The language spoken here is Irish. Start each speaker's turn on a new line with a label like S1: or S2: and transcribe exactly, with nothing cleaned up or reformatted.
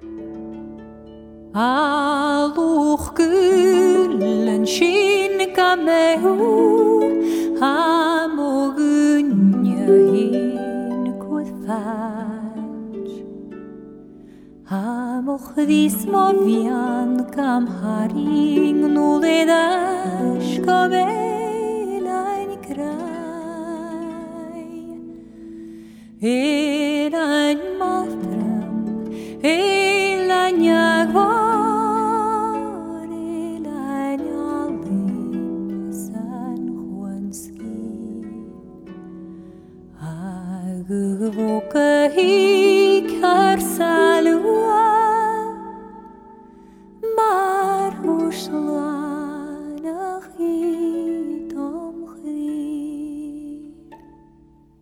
S1: Alwch gullen sin gamehu Am o gunja hin kudfaj Am o chris mo vian gam haring Nuledash gabelain krai Elain maltram Elain jagvar Elain alin San Juanski Agvoka hik har salu